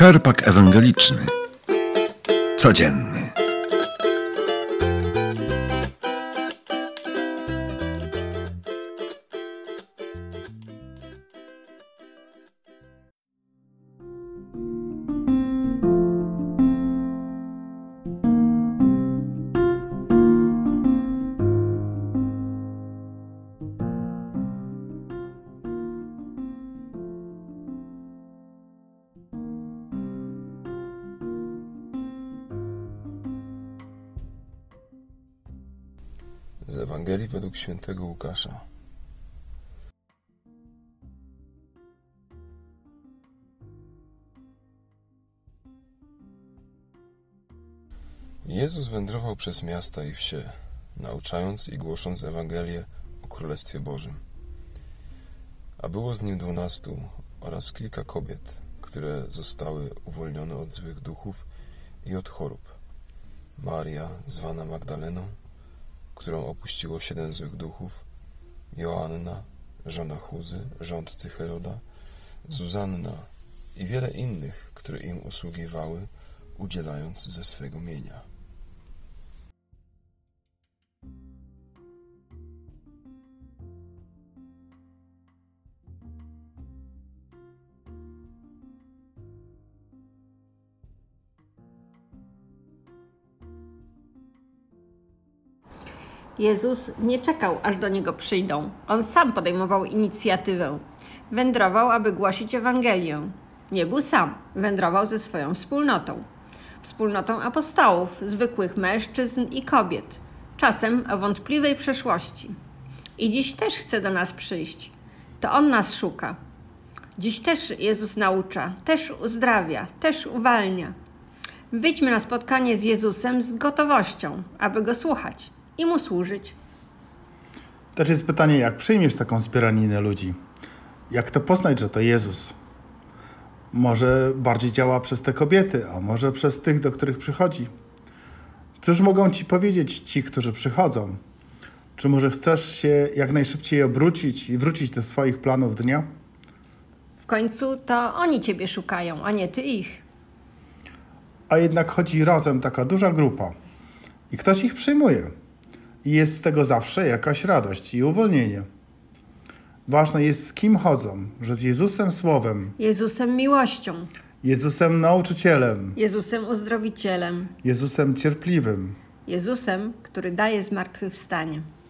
Czerpak ewangeliczny. Codzienny. Z Ewangelii według świętego Łukasza. Jezus wędrował przez miasta i wsie, nauczając i głosząc Ewangelię o Królestwie Bożym. A było z nim 12 oraz kilka kobiet, które zostały uwolnione od złych duchów i od chorób. Maria, zwana Magdaleną, którą opuściło 7 złych duchów, Joanna, żona Chuzy, rządcy Heroda, Zuzanna i wiele innych, które im usługiwały, udzielając ze swego mienia. Jezus nie czekał, aż do Niego przyjdą. On sam podejmował inicjatywę. Wędrował, aby głosić Ewangelię. Nie był sam, wędrował ze swoją wspólnotą. Wspólnotą apostołów, zwykłych mężczyzn i kobiet, czasem o wątpliwej przeszłości. I dziś też chce do nas przyjść. To On nas szuka. Dziś też Jezus naucza, też uzdrawia, też uwalnia. Wyjdźmy na spotkanie z Jezusem z gotowością, aby Go słuchać i Mu służyć. Też jest pytanie, jak przyjmiesz taką zbieraninę ludzi? Jak to poznać, że to Jezus? Może bardziej działa przez te kobiety, a może przez tych, do których przychodzi? Cóż mogą Ci powiedzieć ci, którzy przychodzą? Czy może chcesz się jak najszybciej obrócić i wrócić do swoich planów dnia? W końcu to oni Ciebie szukają, a nie Ty ich. A jednak chodzi razem taka duża grupa i ktoś ich przyjmuje. I jest z tego zawsze jakaś radość i uwolnienie. Ważne jest, z kim chodzą, że z Jezusem Słowem, Jezusem miłością, Jezusem Nauczycielem, Jezusem uzdrowicielem, Jezusem Cierpliwym, Jezusem, który daje zmartwychwstanie.